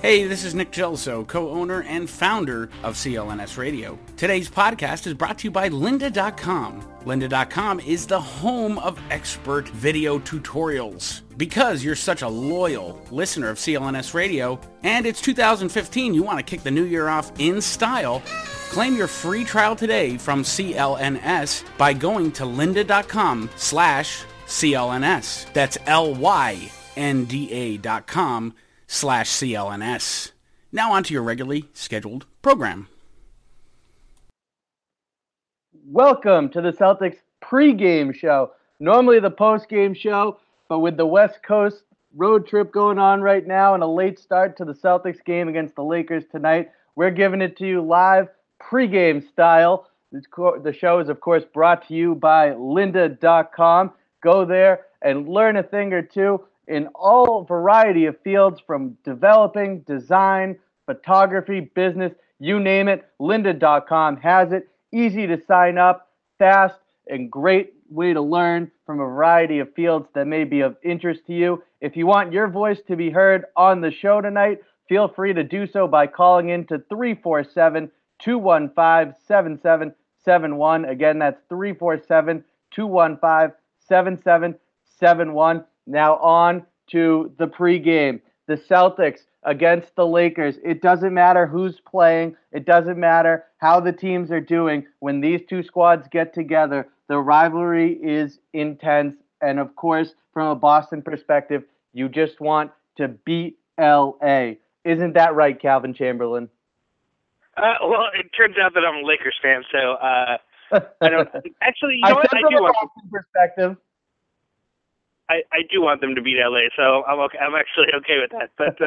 Hey, this is Nick Gelso, co-owner and founder of CLNS Radio. Today's podcast is brought to you by Lynda.com. Lynda.com is the home of expert video tutorials. Because you're such a loyal listener of CLNS Radio, and it's 2015, you want to kick the new year off in style, claim your free trial today from CLNS by going to lynda.com/CLNS. That's lynda.com/CLNS. Now on to your regularly scheduled program. Welcome to the Celtics pregame show. Normally the postgame show, but with the West Coast road trip going on right now and a late start to the Celtics game against the Lakers tonight, we're giving it to you live pregame style. The show is, of course, brought to you by Lynda.com. Go there and learn a thing or two in all variety of fields, from developing, design, photography, business, you name it. Lynda.com has it. Easy to sign up, fast, and great way to learn from a variety of fields that may be of interest to you. If you want your voice to be heard on the show tonight, feel free to do so by calling in to 347-215-7771. Again, that's 347-215-7771. Now on to the pregame. The Celtics against the Lakers. It doesn't matter who's playing. It doesn't matter how the teams are doing. When these two squads get together, the rivalry is intense. And of course, from a Boston perspective, you just want to beat LA. Isn't that right, Calvin Chamberlain? Well, it turns out that I'm a Lakers fan, so I don't actually. You know I what? said I from do a want. Boston perspective. I do want them to beat LA, so I'm okay. I'm actually okay with that. But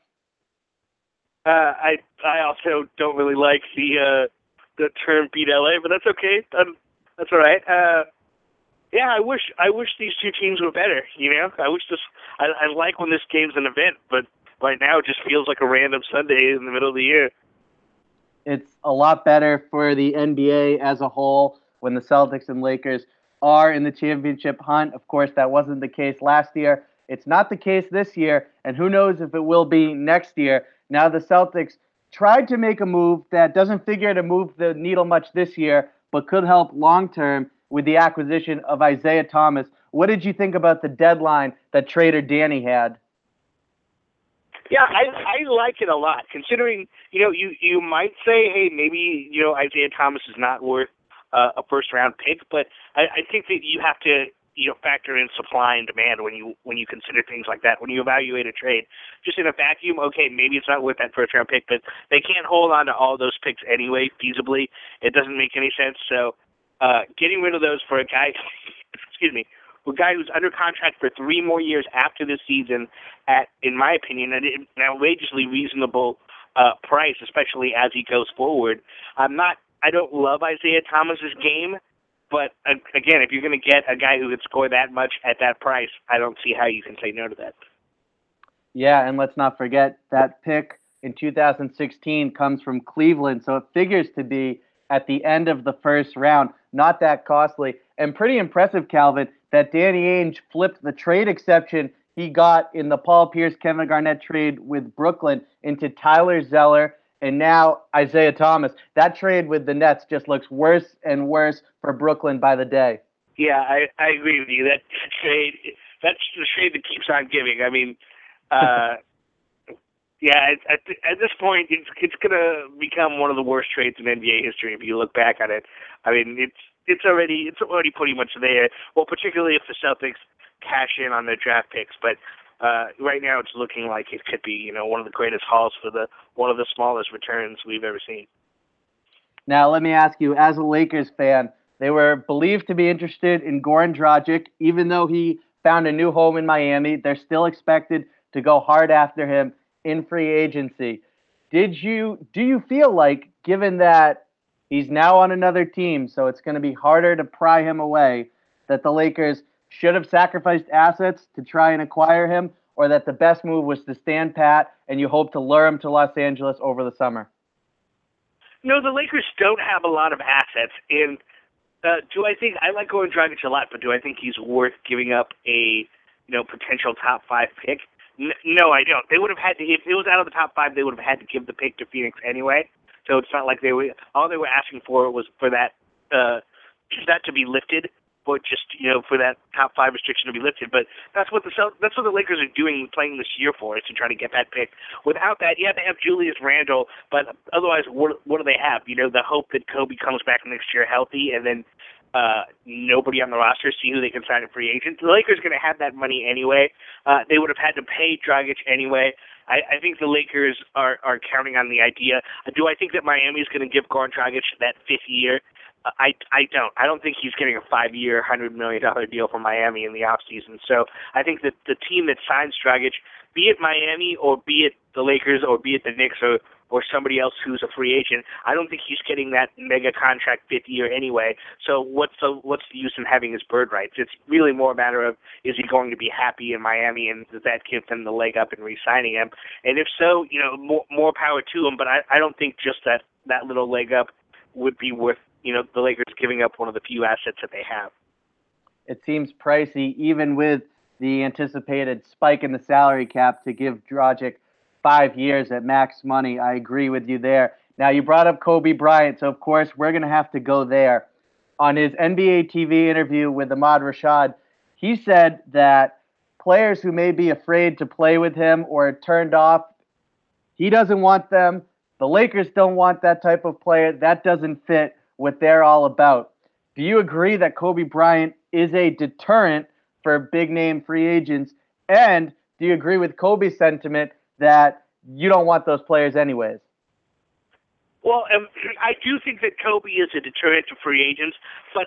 I also don't really like the term "beat LA," but that's okay. That's all right. Yeah, I wish these two teams were better. You know, I like when this game's an event, but right now it just feels like a random Sunday in the middle of the year. It's a lot better for the NBA as a whole when the Celtics and Lakers are in the championship hunt. Of course, that wasn't the case last year. It's not the case this year, and who knows if it will be next year. Now the Celtics tried to make a move that doesn't figure to move the needle much this year, but could help long-term with the acquisition of Isaiah Thomas. What did you think about the deadline that trader Danny had? Yeah, I like it a lot, considering, you might say, hey, maybe, Isaiah Thomas is not worth a first-round pick, but I think that you have to, factor in supply and demand when you consider things like that. When you evaluate a trade, just in a vacuum, okay, maybe it's not worth that first-round pick, but they can't hold on to all those picks anyway, feasibly. It doesn't make any sense. So getting rid of those for a guy, a guy who's under contract for 3 more years after this season at, in my opinion, an outrageously reasonable price, especially as he goes forward. I don't love Isaiah Thomas's game, but again, if you're going to get a guy who could score that much at that price, I don't see how you can say no to that. Yeah, and let's not forget that pick in 2016 comes from Cleveland, so it figures to be at the end of the first round. Not that costly, and pretty impressive, Calvin, that Danny Ainge flipped the trade exception he got in the Paul Pierce, Kevin Garnett trade with Brooklyn into Tyler Zeller and now Isaiah Thomas. That trade with the Nets just looks worse and worse for Brooklyn by the day. Yeah, I agree with you. That's the trade that keeps on giving. I mean, yeah, at this point, it's going to become one of the worst trades in NBA history if you look back at it. I mean, it's already pretty much there. Well, particularly if the Celtics cash in on their draft picks, but right now it's looking like it could be, one of the greatest hauls for one of the smallest returns we've ever seen. Now, let me ask you, as a Lakers fan, they were believed to be interested in Goran Dragic, even though he found a new home in Miami. They're still expected to go hard after him in free agency. Do you feel like, given that he's now on another team, so it's going to be harder to pry him away, that the Lakers should have sacrificed assets to try and acquire him, or that the best move was to stand pat and you hope to lure him to Los Angeles over the summer? No, the Lakers don't have a lot of assets. And do I think, I like Goran Dragic a lot, but do I think he's worth giving up a potential top 5 pick? No, I don't. They would have had to, if it was out of the top 5, they would have had to give the pick to Phoenix anyway. So it's not like all they were asking for was for that to be lifted, but just, for that top 5 restriction to be lifted. But that's what the Lakers are doing, playing this year for, is to try to get that pick. Without that, yeah, they have Julius Randle, but otherwise, what do they have? The hope that Kobe comes back next year healthy, and then nobody on the roster, see who they can sign a free agent. The Lakers are going to have that money anyway. They would have had to pay Dragic anyway. I think the Lakers are counting on the idea. Do I think that Miami is going to give Goran Dragic that 5th year? I don't. I don't think he's getting a 5-year, $100 million deal from Miami in the offseason. So I think that the team that signs Dragic, be it Miami or be it the Lakers or be it the Knicks or somebody else who's a free agent, I don't think he's getting that mega contract 5th year anyway. So what's the use in having his bird rights? It's really more a matter of, is he going to be happy in Miami, and does that give them the leg up in re-signing him? And if so, more power to him. But I don't think just that little leg up would be worth the Lakers giving up one of the few assets that they have. It seems pricey, even with the anticipated spike in the salary cap, to give Dragic 5 years at max money. I agree with you there. Now, you brought up Kobe Bryant, so of course we're going to have to go there. On his NBA TV interview with Ahmad Rashad, he said that players who may be afraid to play with him or turned off, he doesn't want them. The Lakers don't want that type of player. That doesn't fit what they're all about. Do you agree that Kobe Bryant is a deterrent for big-name free agents? And do you agree with Kobe's sentiment that you don't want those players anyways? Well, I do think that Kobe is a deterrent to free agents, but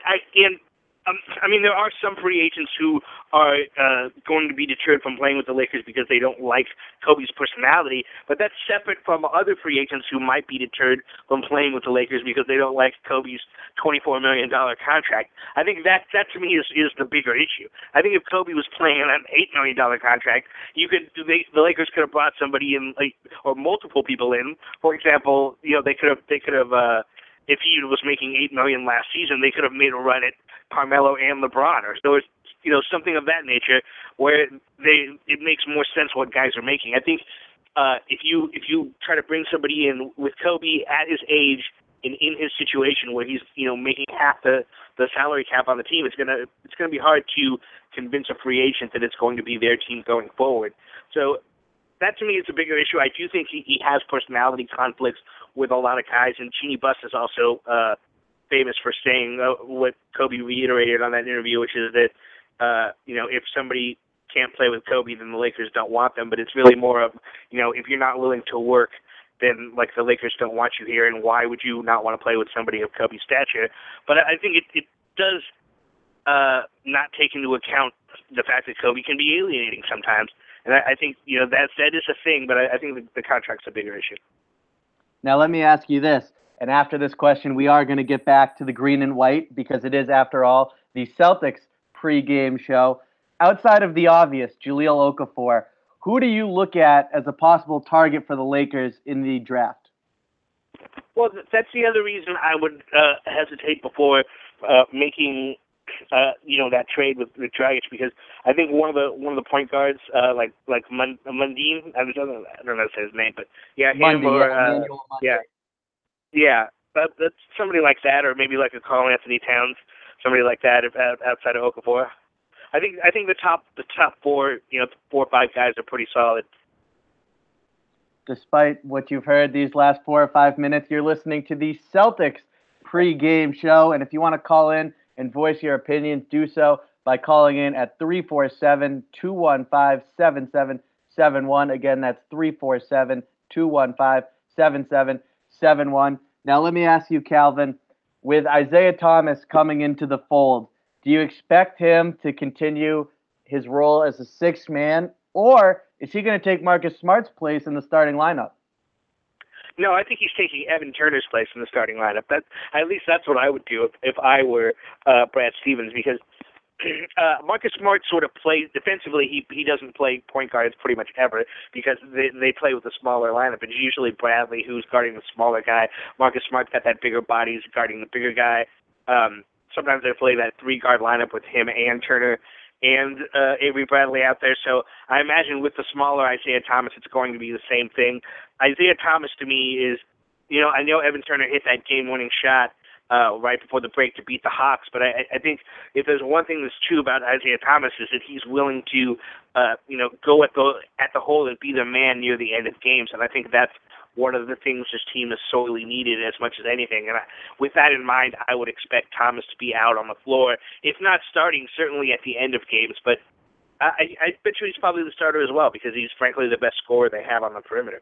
there are some free agents who are going to be deterred from playing with the Lakers because they don't like Kobe's personality, but that's separate from other free agents who might be deterred from playing with the Lakers because they don't like Kobe's $24 million contract. I think that to me is the bigger issue. I think if Kobe was playing on an $8 million contract, the Lakers could have brought somebody in, or multiple people in. For example, they could have if he was making $8 million last season, they could have made a run at Carmelo and LeBron, or so it's something of that nature where it makes more sense what guys are making. I think if you try to bring somebody in with Kobe at his age and in his situation where he's making half the salary cap on the team, it's gonna be hard to convince a free agent that it's going to be their team going forward. So that to me is a bigger issue. I do think he has personality conflicts with a lot of guys, and Jeanie Buss is also famous for saying what Kobe reiterated on that interview, which is that if somebody can't play with Kobe, then the Lakers don't want them. But it's really more of if you're not willing to work, then the Lakers don't want you here, and why would you not want to play with somebody of Kobe's stature? But I think it does not take into account the fact that Kobe can be alienating sometimes, and I think that is a thing. But I think the contract's a bigger issue. Now let me ask you this. And after this question, we are going to get back to the green and white because it is, after all, the Celtics pregame show. Outside of the obvious, Jahlil Okafor, who do you look at as a possible target for the Lakers in the draft? Well, that's the other reason I would hesitate before making that trade with Dragic, because I think one of the point guards like Mundine, I don't know how to say his name, but yeah, Mundy, that's somebody like that, or maybe like a Karl Anthony Towns, somebody like that outside of Okafor. I think the top 4, 4 or 5 guys are pretty solid. Despite what you've heard these last 4 or 5 minutes, you're listening to the Celtics pregame show, and if you want to call in and voice your opinions, do so by calling in at 347-215-7771. Again, that's 347-215-7771. Now, let me ask you, Calvin, with Isaiah Thomas coming into the fold, do you expect him to continue his role as a sixth man, or is he going to take Marcus Smart's place in the starting lineup? No, I think he's taking Evan Turner's place in the starting lineup. At least that's what I would do if I were Brad Stevens, because Marcus Smart sort of plays defensively. He doesn't play point guards pretty much ever because they play with a smaller lineup. It's usually Bradley who's guarding the smaller guy. Marcus Smart's got that bigger body, he's guarding the bigger guy. Sometimes they play that 3-guard lineup with him and Turner. and Avery Bradley out there. So I imagine with the smaller Isaiah Thomas, it's going to be the same thing. Isaiah Thomas to me is, I know Evan Turner hit that game-winning shot right before the break to beat the Hawks, but I think if there's one thing that's true about Isaiah Thomas is that he's willing to, go at the hole and be the man near the end of games, and I think that's one of the things this team has sorely needed as much as anything. And with that in mind, I would expect Thomas to be out on the floor, if not starting, certainly at the end of games. But I bet you he's probably the starter as well because he's frankly the best scorer they have on the perimeter.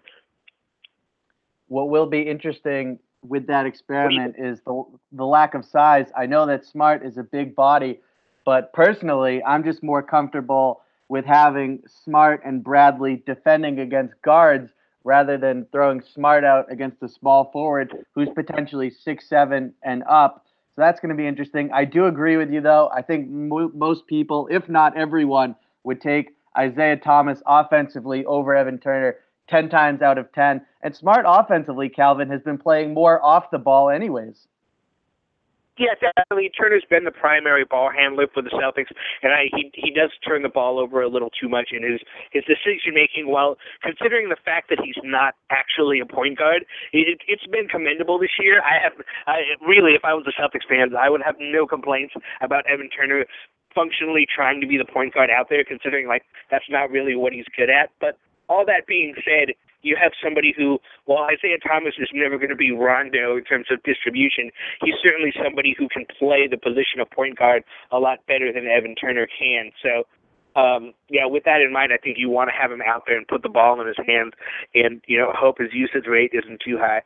What will be interesting with that experiment is the lack of size. I know that Smart is a big body, but personally, I'm just more comfortable with having Smart and Bradley defending against guards rather than throwing Smart out against a small forward who's potentially 6'7" and up. So that's going to be interesting. I do agree with you, though. I think most people, if not everyone, would take Isaiah Thomas offensively over Evan Turner 10 times out of 10. And Smart offensively, Calvin, has been playing more off the ball anyways. Yeah, definitely. Turner's been the primary ball handler for the Celtics, and he does turn the ball over a little too much in his decision-making, while considering the fact that he's not actually a point guard. It's been commendable this year. Really, if I was a Celtics fan, I would have no complaints about Evan Turner functionally trying to be the point guard out there, considering, that's not really what he's good at. But all that being said, you have somebody who, while Isaiah Thomas is never going to be Rondo in terms of distribution, he's certainly somebody who can play the position of point guard a lot better than Evan Turner can. So, with that in mind, I think you want to have him out there and put the ball in his hand and, hope his usage rate isn't too high.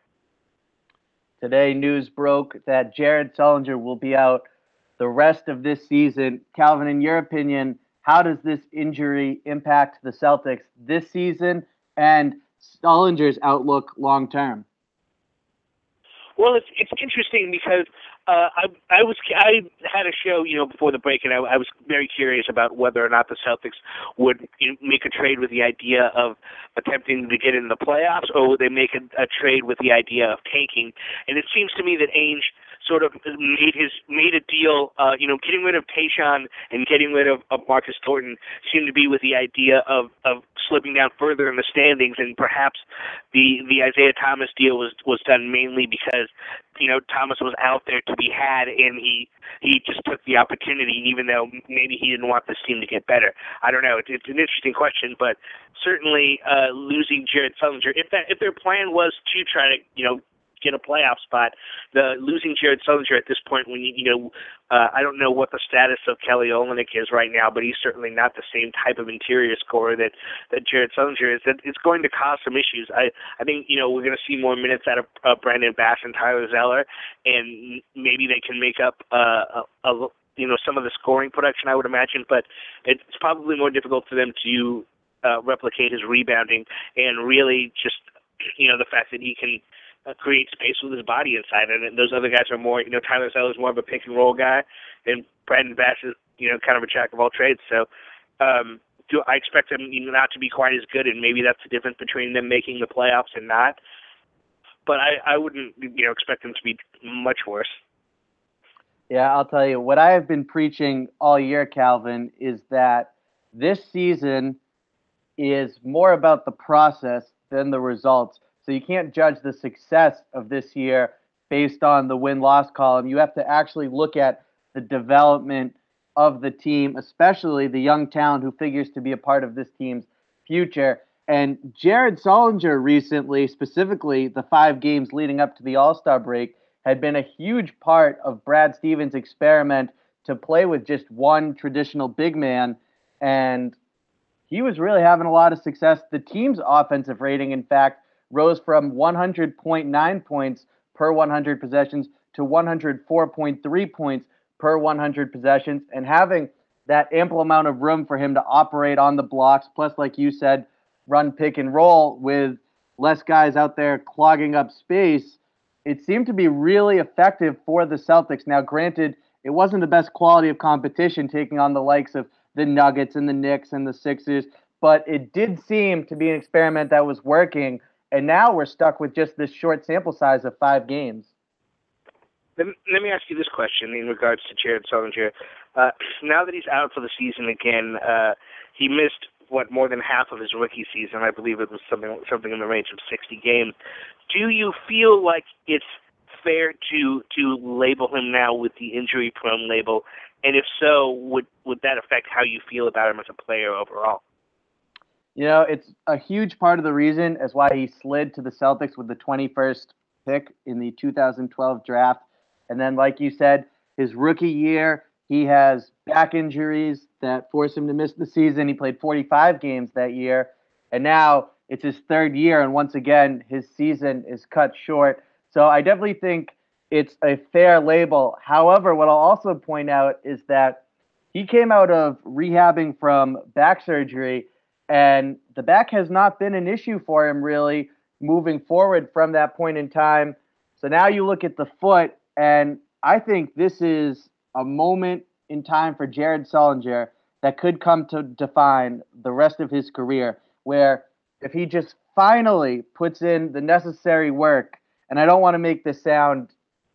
Today, news broke that Jared Sullinger will be out the rest of this season. Calvin, in your opinion, how does this injury impact the Celtics this season and Sullinger's outlook long term? Well, it's interesting because I had a show before the break, and I was very curious about whether or not the Celtics would make a trade with the idea of attempting to get in the playoffs, or would they make a trade with the idea of tanking. And it seems to me that Ainge sort of made a deal, getting rid of Tayshaun and getting rid of Marcus Thornton seemed to be with the idea of slipping down further in the standings, and perhaps the Isaiah Thomas deal was done mainly because Thomas was out there to be had, and he just took the opportunity, even though maybe he didn't want this team to get better. I don't know. It's an interesting question, but certainly losing Jared Sullinger, if their plan was to try to get a playoff spot, losing Jared Sullinger at this point, when I don't know what the status of Kelly Olynyk is right now, but he's certainly not the same type of interior scorer that Jared Sullinger is. That it's going to cause some issues. I think we're going to see more minutes out of Brandon Bass and Tyler Zeller, and maybe they can make up some of the scoring production, I would imagine, but it's probably more difficult for them to replicate his rebounding and really just the fact that he can create space with his body inside, and those other guys are more, Tyler Zeller is more of a pick and roll guy, and Brandon Bass is, kind of a jack of all trades. So, do I expect them not to be quite as good, and maybe that's the difference between them making the playoffs and not. But I wouldn't, expect them to be much worse. Yeah, I'll tell you, what I have been preaching all year, Calvin, is that this season is more about the process than the results. So you can't judge the success of this year based on the win-loss column. You have to actually look at the development of the team, especially the young talent who figures to be a part of this team's future. And Jared Sullinger recently, specifically the 5 games leading up to the All-Star break, had been a huge part of Brad Stevens' experiment to play with just one traditional big man. And he was really having a lot of success. The team's offensive rating, in fact, rose from 100.9 points per 100 possessions to 104.3 points per 100 possessions, and having that ample amount of room for him to operate on the blocks, plus, like you said, run pick and roll with less guys out there clogging up space, it seemed to be really effective for the Celtics. Now, granted, it wasn't the best quality of competition taking on the likes of the Nuggets and the Knicks and the Sixers, but it did seem to be an experiment that was working. And now we're stuck with just this short sample size of 5 games. Let me ask you this question in regards to Jared Sullinger. Now that he's out for the season again, he missed more than half of his rookie season. I believe it was something in the range of 60 games. Do you feel like it's fair to label him now with the injury-prone label? And if so, would that affect how you feel about him as a player overall? You know, it's a huge part of the reason as why he slid to the Celtics with the 21st pick in the 2012 draft. And then, like you said, his rookie year, he has back injuries that force him to miss the season. He played 45 games that year. And now it's his third year. And once again, his season is cut short. So I definitely think it's a fair label. However, what I'll also point out is that he came out of rehabbing from back surgery, and the back has not been an issue for him really moving forward from that point in time. So now you look at the foot, and I think this is a moment in time for Jared Sullinger that could come to define the rest of his career, where if he just finally puts in the necessary work, and I don't want to make this sound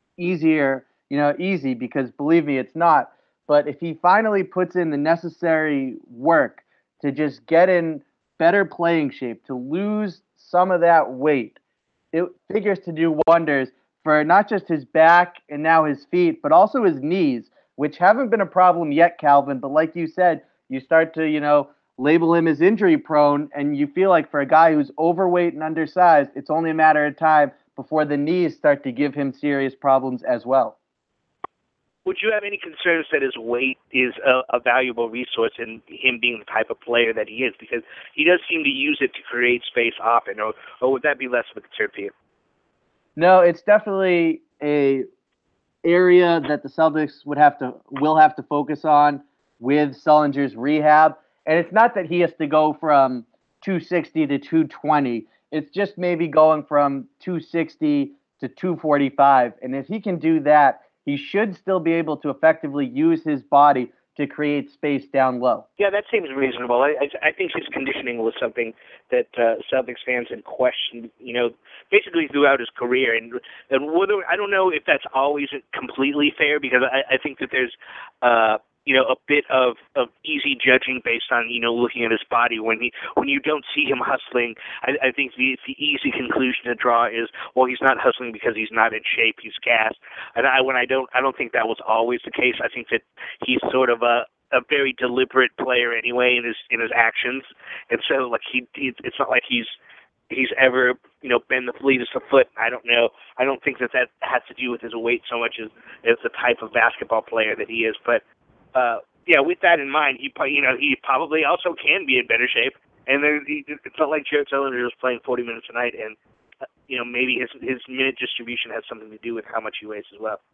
easy, because believe me, it's not, but if he finally puts in the necessary work to just get in better playing shape, to lose some of that weight, it figures to do wonders for not just his back and now his feet, but also his knees, which haven't been a problem yet, Calvin. But like you said, you start to, label him as injury prone, and you feel like for a guy who's overweight and undersized, it's only a matter of time before the knees start to give him serious problems as well. Would you have any concerns that his weight is a valuable resource in him being the type of player that he is? Because he does seem to use it to create space often, or would that be less of a concern to you? No, it's definitely a area that the Celtics will have to focus on with Sullinger's rehab. And it's not that he has to go from 260 to 220. It's just maybe going from 260 to 245. And if he can do that, he should still be able to effectively use his body to create space down low. Yeah, that seems reasonable. I think his conditioning was something that Celtics fans had questioned, basically throughout his career. And whether, I don't know if that's always completely fair, because I think that there's a bit of easy judging based on, looking at his body. When you don't see him hustling, I think the easy conclusion to draw is, well, he's not hustling because he's not in shape, he's gassed. And I don't think that was always the case. I think that he's sort of a very deliberate player anyway in his actions. And so it's not like he's ever, been the fleetest of foot. I don't know. I don't think that has to do with his weight so much as the type of basketball player that he is. But with that in mind, he probably also can be in better shape. And it's not like Jared Sullinger is playing 40 minutes a night, and maybe his minute distribution has something to do with how much he weighs as well.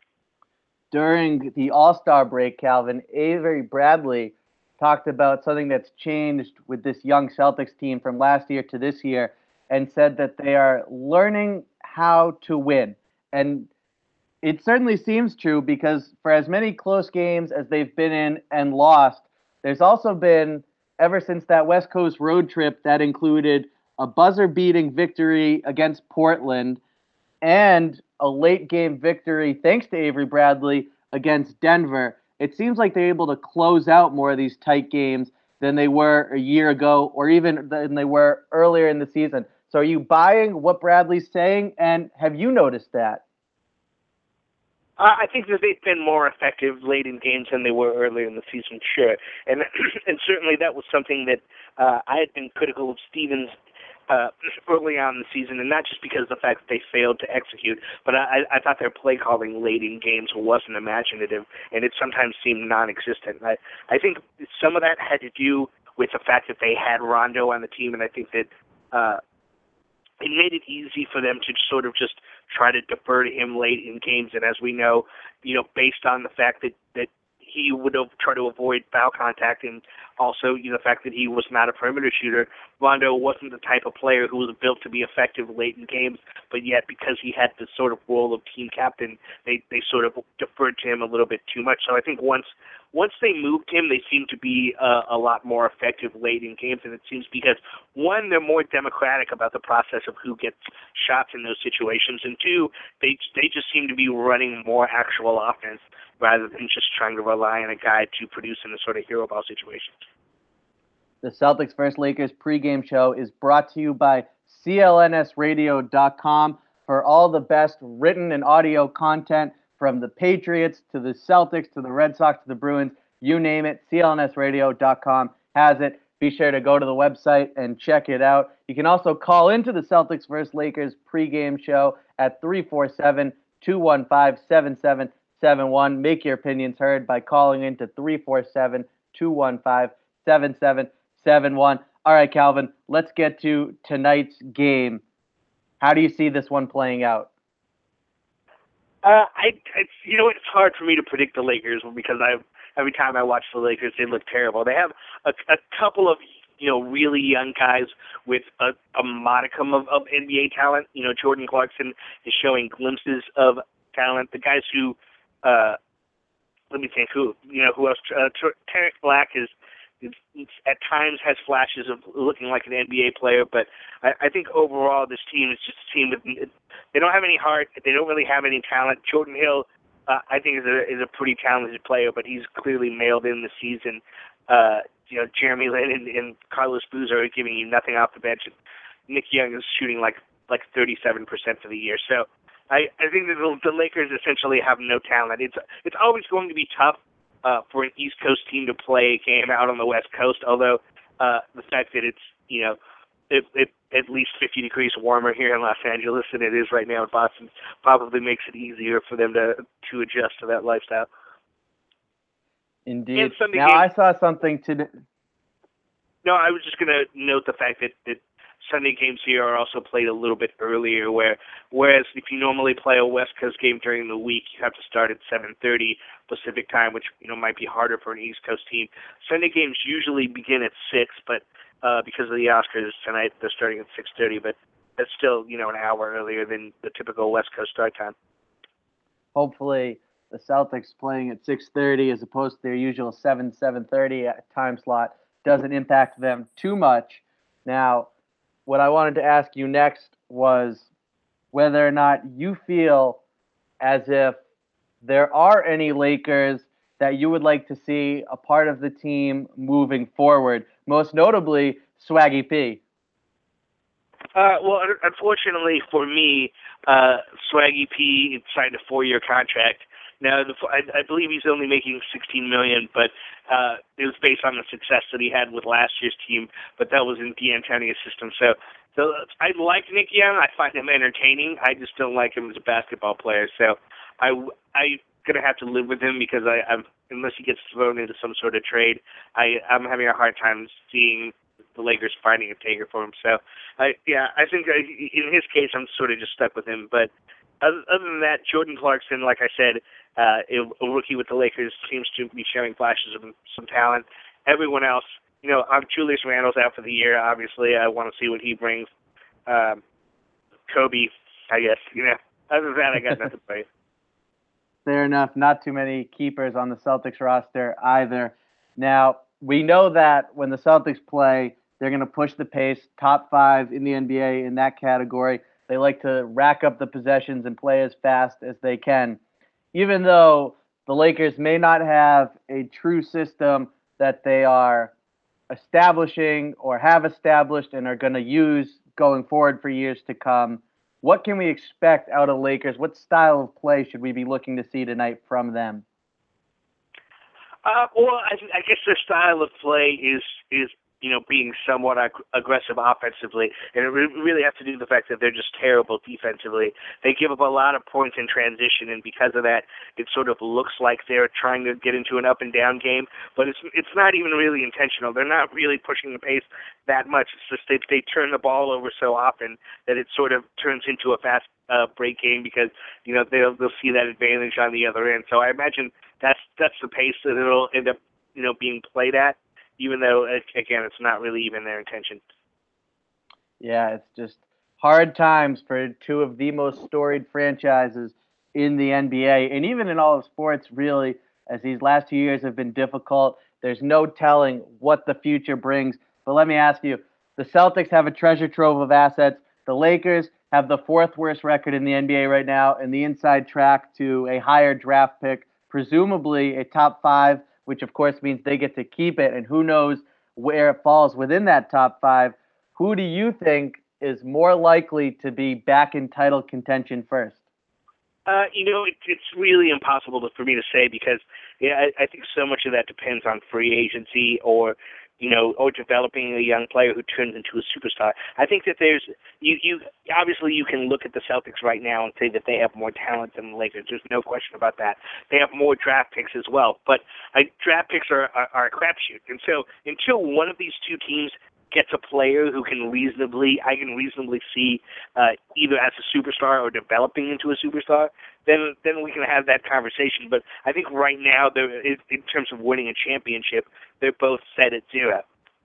During the All-Star break, Calvin, Avery Bradley talked about something that's changed with this young Celtics team from last year to this year, and said that they are learning how to win. And it certainly seems true, because for as many close games as they've been in and lost, there's also been, ever since that West Coast road trip that included a buzzer-beating victory against Portland and a late-game victory, thanks to Avery Bradley, against Denver, it seems like they're able to close out more of these tight games than they were a year ago, or even than they were earlier in the season. So are you buying what Bradley's saying, and have you noticed that? I think that they've been more effective late in games than they were earlier in the season, sure. And certainly that was something that I had been critical of Stevens early on in the season, and not just because of the fact that they failed to execute, but I thought their play calling late in games wasn't imaginative, and it sometimes seemed non-existent. I think some of that had to do with the fact that they had Rondo on the team, and I think that it made it easy for them to sort of just try to defer to him late in games. And as we know, based on the fact that he would try to avoid foul contact, and also the fact that he was not a perimeter shooter, Rondo wasn't the type of player who was built to be effective late in games, but yet because he had this sort of role of team captain, they sort of deferred to him a little bit too much. So I think once once they moved him, they seem to be a lot more effective late in games, and it seems because, one, they're more democratic about the process of who gets shots in those situations, and two, they just seem to be running more actual offense rather than just trying to rely on a guy to produce in a sort of hero ball situation. The Celtics vs. Lakers pregame show is brought to you by CLNSradio.com for all the best written and audio content from the Patriots to the Celtics to the Red Sox to the Bruins. You name it, CLNSradio.com has it. Be sure to go to the website and check it out. You can also call into the Celtics vs. Lakers pregame show at 347-215-7771. Make your opinions heard by calling into 347-215-7771. All right, Calvin, let's get to tonight's game. How do you see this one playing out? It's hard for me to predict the Lakers because every time I watch the Lakers, they look terrible. They have a couple of really young guys with a modicum of NBA talent. Jordan Clarkson is showing glimpses of talent. The guys who, let me think, who else? Terrence Black is at times has flashes of looking like an NBA player, but I think overall this team is just a team with, they don't have any heart. They don't really have any talent. Jordan Hill, I think is a pretty talented player, but he's clearly mailed in the season. Jeremy Lin and Carlos Boozer are giving you nothing off the bench. Nick Young is shooting like 37% for the year. So I think that the Lakers essentially have no talent. It's always going to be tough for an East Coast team to play a game out on the West Coast, although the fact that it's at least 50 degrees warmer here in Los Angeles than it is right now in Boston probably makes it easier for them to adjust to that lifestyle. Indeed. Now, I saw something today. No, I was just going to note the fact that Sunday games here are also played a little bit earlier, whereas if you normally play a West Coast game during the week, you have to start at 7:30 Pacific time, which might be harder for an East Coast team. Sunday games usually begin at 6, but because of the Oscars tonight, they're starting at 6:30, but that's still an hour earlier than the typical West Coast start time. Hopefully, the Celtics playing at 6:30 as opposed to their usual 7:30 time slot doesn't impact them too much. Now, what I wanted to ask you next was whether or not you feel as if there are any Lakers that you would like to see a part of the team moving forward, most notably Swaggy P. Well, unfortunately for me, Swaggy P signed a 4-year contract. Now, I believe he's only making $16 million, but it was based on the success that he had with last year's team, but that was in D'Antoni's system. So I like Nick Young. I find him entertaining. I just don't like him as a basketball player. So I'm going to have to live with him because I'm unless he gets thrown into some sort of trade, I'm having a hard time seeing the Lakers finding a taker for him. So, I think in his case, I'm sort of just stuck with him. But other than that, Jordan Clarkson, like I said, a rookie with the Lakers, seems to be showing flashes of some talent. Everyone else, Julius Randle's out for the year. Obviously, I want to see what he brings. Kobe, I guess. Other than that, I got nothing for you. Fair enough. Not too many keepers on the Celtics roster either. Now, we know that when the Celtics play, they're going to push the pace, top 5 in the NBA in that category. They like to rack up the possessions and play as fast as they can. Even though the Lakers may not have a true system that they are establishing or have established and are going to use going forward for years to come, what can we expect out of Lakers? What style of play should we be looking to see tonight from them? Well, I guess their style of play is being somewhat aggressive offensively, and it really has to do with the fact that they're just terrible defensively. They give up a lot of points in transition, and because of that, it sort of looks like they're trying to get into an up and down game, but it's not even really intentional. They're not really pushing the pace that much. It's just they turn the ball over so often that it sort of turns into a fast break game because they'll see that advantage on the other end. So I imagine that's the pace that it'll end up being played at, even though, again, it's not really even their intention. Yeah, it's just hard times for two of the most storied franchises in the NBA, and even in all of sports, really. as these last 2 years have been difficult. There's no telling what the future brings. But let me ask you, the Celtics have a treasure trove of assets. The Lakers have the 4th worst record in the NBA right now and the inside track to a higher draft pick, presumably a top 5, which of course means they get to keep it. And who knows where it falls within that top 5. Who do you think is more likely to be back in title contention first? It's really impossible for me to say because I think so much of that depends on free agency or developing a young player who turns into a superstar. I think that there's obviously you can look at the Celtics right now and say that they have more talent than the Lakers. There's no question about that. They have more draft picks as well, but draft picks are a crapshoot. And so until one of these two teams gets a player who I can reasonably see either as a superstar or developing into a superstar, then we can have that conversation. But I think right now, in terms of winning a championship, they're both set at 0.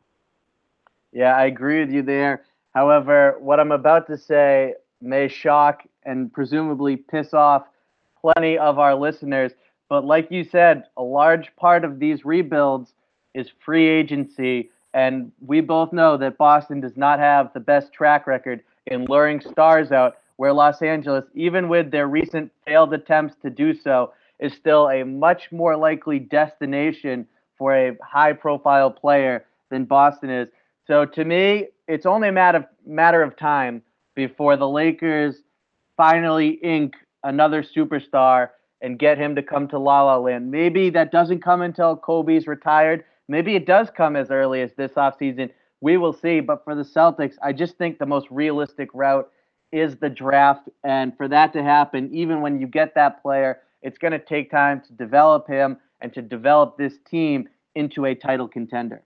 Yeah, I agree with you there. However, what I'm about to say may shock and presumably piss off plenty of our listeners. But like you said, a large part of these rebuilds is free agency. And we both know that Boston does not have the best track record in luring stars out, where Los Angeles, even with their recent failed attempts to do so, is still a much more likely destination for a high-profile player than Boston is. So to me, it's only a matter of time before the Lakers finally ink another superstar and get him to come to La La Land. Maybe that doesn't come until Kobe's retired. Maybe it does come as early as this offseason. We will see. But for the Celtics, I just think the most realistic route is the draft. And for that to happen, even when you get that player, it's going to take time to develop him and to develop this team into a title contender.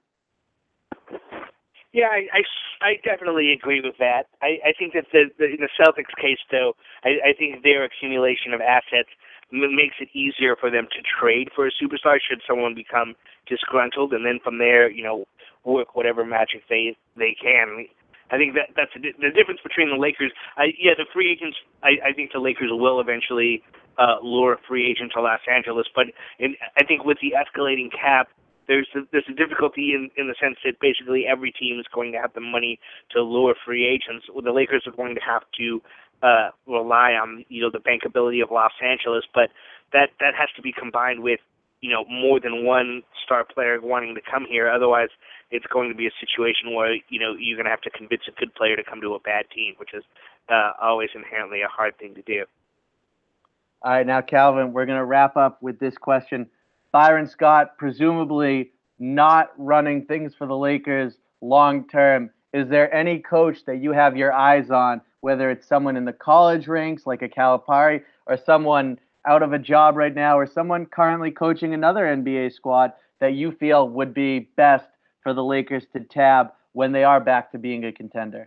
Yeah, I definitely agree with that. I think that in the Celtics case, though, I think their accumulation of assets makes it easier for them to trade for a superstar should someone become disgruntled, and then from there, work whatever magic they can. I think that's the difference between the Lakers. The free agents. I think the Lakers will eventually lure a free agent to Los Angeles, but I think with the escalating cap, there's a difficulty in the sense that basically every team is going to have the money to lure free agents. The Lakers are going to have to rely on the bankability of Los Angeles, but that has to be combined with more than one star player wanting to come here. Otherwise, it's going to be a situation where you're going to have to convince a good player to come to a bad team, which is always inherently a hard thing to do. All right, now Calvin, we're going to wrap up with this question. Byron Scott, presumably not running things for the Lakers long term. Is there any coach that you have your eyes on, whether it's someone in the college ranks like a Calipari or someone out of a job right now or someone currently coaching another NBA squad that you feel would be best for the Lakers to tab when they are back to being a contender?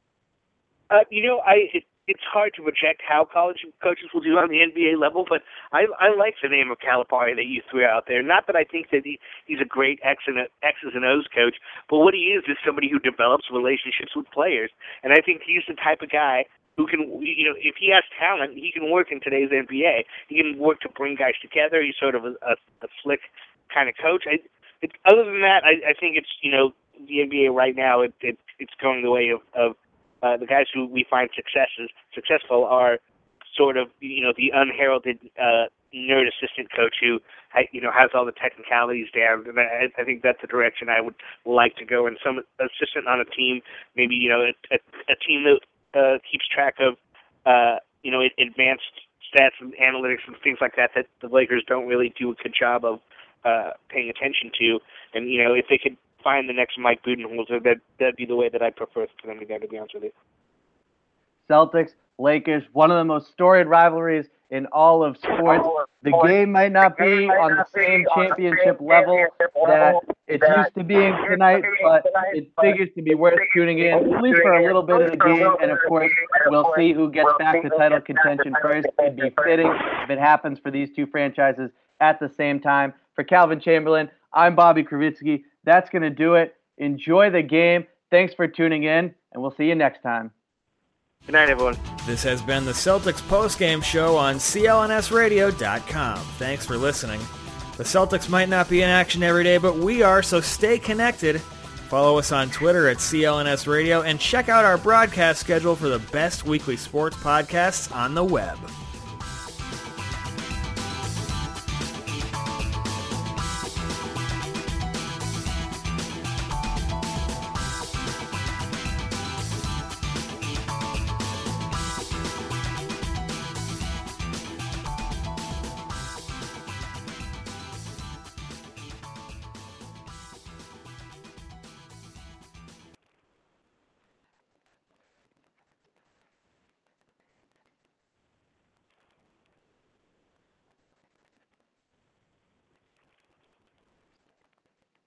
It's hard to project how college coaches will do on the NBA level, but I like the name of Calipari that you threw out there. Not that I think that he's a great X's and O's coach, but what he is somebody who develops relationships with players. And I think he's the type of guy who can, if he has talent, he can work in today's NBA. He can work to bring guys together. He's sort of a slick kind of coach. Other than that, I think it's, the NBA right now, it's going the way of the guys who we find successful are sort of, the unheralded nerd assistant coach who, has all the technicalities down. And I think that's the direction I would like to go. And some assistant on a team, maybe, a team that keeps track of, advanced stats and analytics and things like that the Lakers don't really do a good job of paying attention to. And, if they could find the next Mike Budenholzer, that'd be the way that I'd prefer for them to go, to be honest with you. Celtics, Lakers, one of the most storied rivalries in all of sports. The game might not be on the same championship level that it used to being tonight, but it figures to be worth tuning in, at least for a little bit of the game. And of course, we'll see who gets back to title contention first. It'd be fitting if it happens for these two franchises at the same time. For Calvin Chamberlain, I'm Bobby Kravitsky. That's going to do it. Enjoy the game. Thanks for tuning in, and we'll see you next time. Good night, everyone. This has been the Celtics postgame show on CLNSradio.com. Thanks for listening. The Celtics might not be in action every day, but we are, so stay connected. Follow us on Twitter at CLNS Radio and check out our broadcast schedule for the best weekly sports podcasts on the web.